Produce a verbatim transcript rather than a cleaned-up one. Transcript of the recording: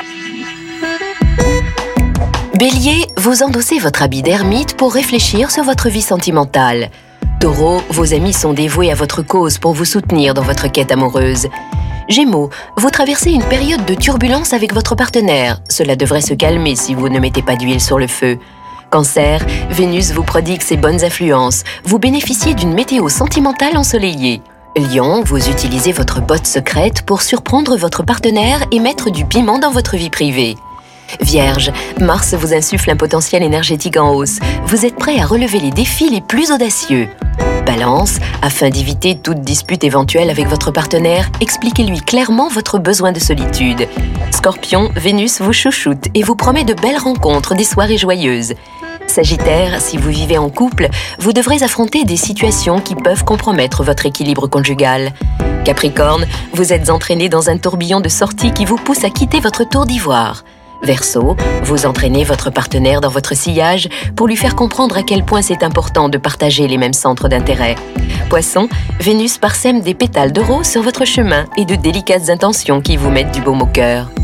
Bélier, vous endossez votre habit d'ermite pour réfléchir sur votre vie sentimentale. Taureau, vos amis sont dévoués à votre cause pour vous soutenir dans votre quête amoureuse. Gémeaux, vous traversez une période de turbulence avec votre partenaire. Cela devrait se calmer si vous ne mettez pas d'huile sur le feu. Cancer, Vénus vous prodigue ses bonnes influences. Vous bénéficiez d'une météo sentimentale ensoleillée. Lion, vous utilisez votre botte secrète pour surprendre votre partenaire et mettre du piment dans votre vie privée. Vierge, Mars vous insuffle un potentiel énergétique en hausse. Vous êtes prêt à relever les défis les plus audacieux. Balance, afin d'éviter toute dispute éventuelle avec votre partenaire, expliquez-lui clairement votre besoin de solitude. Scorpion, Vénus vous chouchoute et vous promet de belles rencontres, des soirées joyeuses. Sagittaire, si vous vivez en couple, vous devrez affronter des situations qui peuvent compromettre votre équilibre conjugal. Capricorne, vous êtes entraîné dans un tourbillon de sorties qui vous pousse à quitter votre tour d'ivoire. Verseau, vous entraînez votre partenaire dans votre sillage pour lui faire comprendre à quel point c'est important de partager les mêmes centres d'intérêt. Poisson, Vénus parsème des pétales de rose sur votre chemin et de délicates intentions qui vous mettent du baume au cœur.